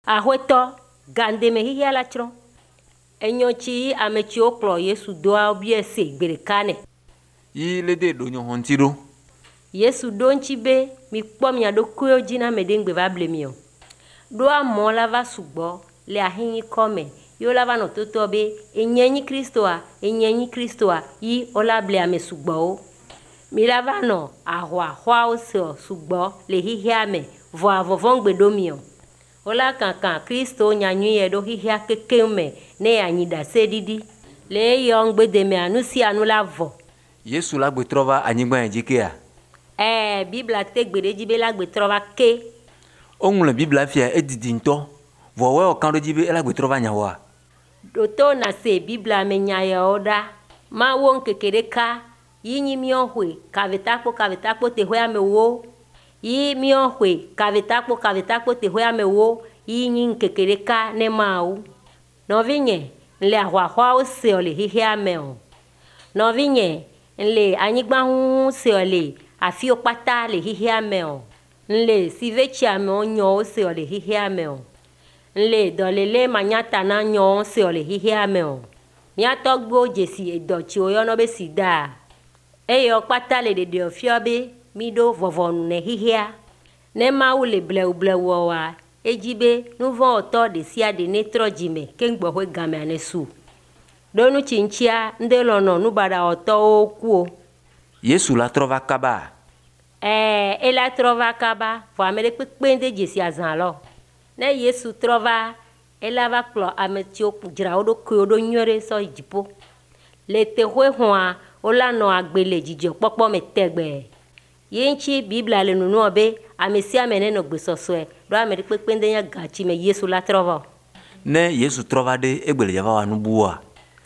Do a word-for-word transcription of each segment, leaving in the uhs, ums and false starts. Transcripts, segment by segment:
Ahweto gande me hihia la tron. Enyonchi amechi oklo Yesu doa obie se gberekane. Yi lede do nyo hontiro. Yesu donchi be mi kpo mi adokuyo jina medengbe va blemio. Doa mo la va sugbo le ahinyi kome. Yo la va no toto be enyenyi Kristoa, enyenyi Kristoa yi ola ble ame sugbo o. Mi la va no ahwa hwa o se sugbo le hihia me vo avovon gbedomio. Ola kankan Kristo nyanyi do hihia keke me ne anyida sedidi. Le yo ngbede me anusi anu la vo. Yesu la gbetrova anyigba ejikea. Eh, Bibla te gbedeji be la gbetrova ke. Ongle Bibla fia edidinto. Vo we okando jibe la gbetrova nyawa. Doto na se Bibla me nyaya oda. Ma won kekereka yinyi mionhwe kavetakpo kavetakpo te hwe ame wo. Yi mionhwe kavetakpo kavetakpo te hwe ame wo. Yinyi kekereka ne mau. Novinye nle ahwa hwa o se ole hihi ame o. Novinye nle anyigba hu se ole afi okpata le hihi ame o. Nle sivechi ame onyo o se ole hihi ame o. Nle dolele manyata na nyo se ole hihi ame o. Miato gbo jesi edochi oyono be sida. Eyo okpata le dede ofio be mido vovonu ne hihia. Ne ma u le ble ble wa ejibe nuvo oto de sia de netro jime kengbo hwe game anesu. Donu chinchia ndelono nubada oto okuo. Yesu la trova kaba. Eh, ela trova kaba. Fo amere pekpende jesi azanlo. Ne Yesu trova, ela va klo ametio jira odo kodo nyore so jipo. Le te hwe hwa, ola no agbele jijo popo me tegbe. Yenchi Bibla le nunu obe, amesia mene no gbesoswe. Do amere pekpende nya gachi me Yesu la trova. Ne Yesu trova de egbele java wa nubuwa.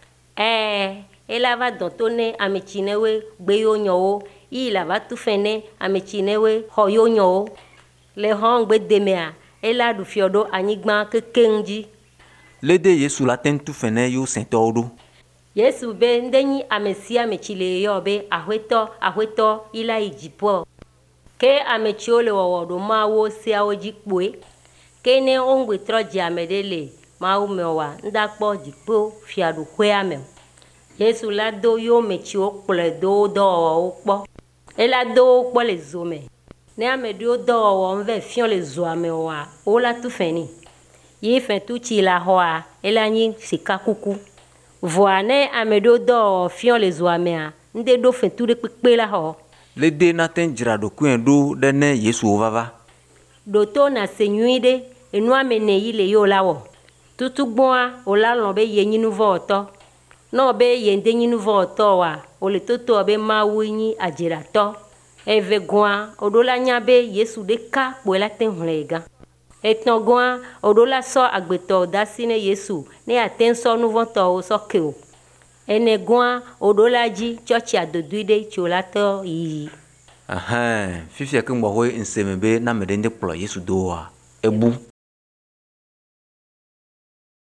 Eh, ela va dontone amechinewe gbeyo nyo. I la va tufene amechinewe hoyo nyo. Le hon gbe demea. Ela du fiodo anyigba kekenji. Lede Yesu la tentu fene yo sentodo. Yesu be ndenyi amesia mechile yo be ahweto ahweto ila ijipo. Ke amechiole wowodo ma wo se awojikpoe. Ke ne ongwe troji amedele ma umewa ndakpo jikpo fiadu kwe ame. Yesu la do yo mechi okple do do okpo. Ela do okpo le zome. Ne amedio do wo nve fion le zo ame wa ola tu feni yi fen tu chi la hoa ela nyi sika kuku voa ne amedio do fion le zo ame a nde do fen tu de pepe la ho le de na ten jira do ku en do de ne Yesu ovava do to na senyuide enu amene yi le yo lawo tutu gboa ola lon be ye nyinu vo oto no be ye nde nyinu vo oto wa ole toto be ma wunyi ajira to Eve goa odola nyabe Yesu de ka poela ten hlega. Eton goa odola so agbeto dasine Yesu ne aten so nuvoto o so keo. Ene goa odola ji church adoduide cholato yi. Aha, fifia ke mbo ho nsemebe na medende plo Yesu doa. Ebu